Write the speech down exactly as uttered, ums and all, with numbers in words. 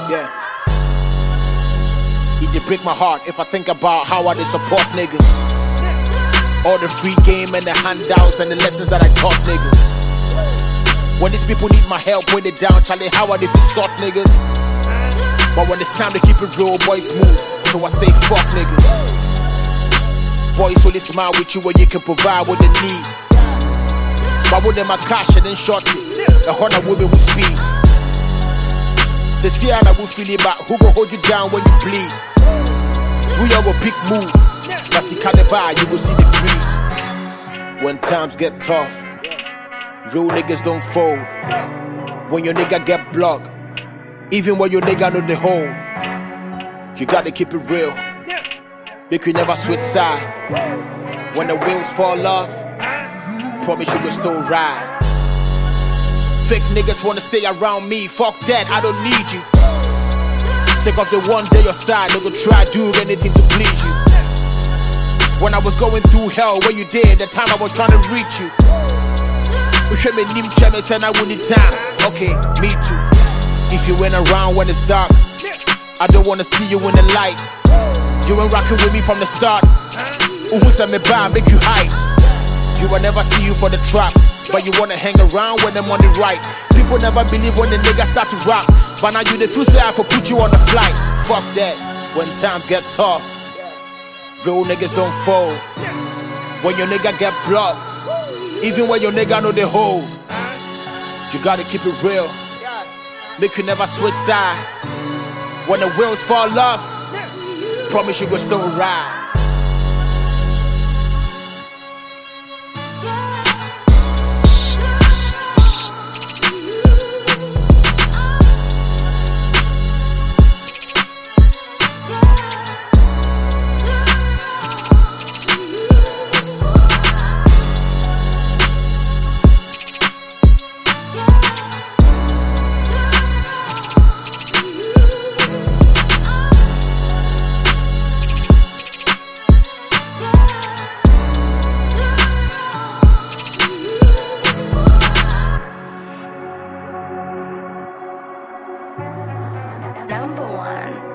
Yeah. It did break my heart if I think about how I did support niggas. All the free game and the handouts and the lessons that I taught niggas. When these people need my help, put it down, Charlie, how I did sort niggas. But when it's time to keep it real, boys move. So I say fuck niggas. Boys only smile with you when you can provide what they need. But with them I cash and then short it. A hundred women who speed. Say see how I will feel it back. Who gon' hold you down when you bleed? We all go pick move. But see caliber, you go see the greed. When times get tough, real niggas don't fold. When your nigga get blocked, even when your nigga know the hold, you gotta keep it real. Make you never switch side. When the wheels fall off, promise you can still ride. Fake niggas wanna stay around me. Fuck that, I don't need you. Sick of the one day your side, they gon' try do anything to please you. When I was going through hell, where you did, the time I was trying to reach you. You should me nim cheme and I wouldn't time. Okay, me too. If you went around when it's dark, I don't wanna see you in the light. You ain't rocking with me from the start. Who said me by, make you hide. You will never see you for the trap, but you wanna hang around when them on the right. People never believe when the niggas start to rap, but now you the feel say I for put you on the flight. Fuck that, when times get tough, real niggas don't fold. When your nigga get blocked, even when your nigga know the hold, you gotta keep it real. Make you never switch side. When the wheels fall off, promise you gon' still ride. Number one.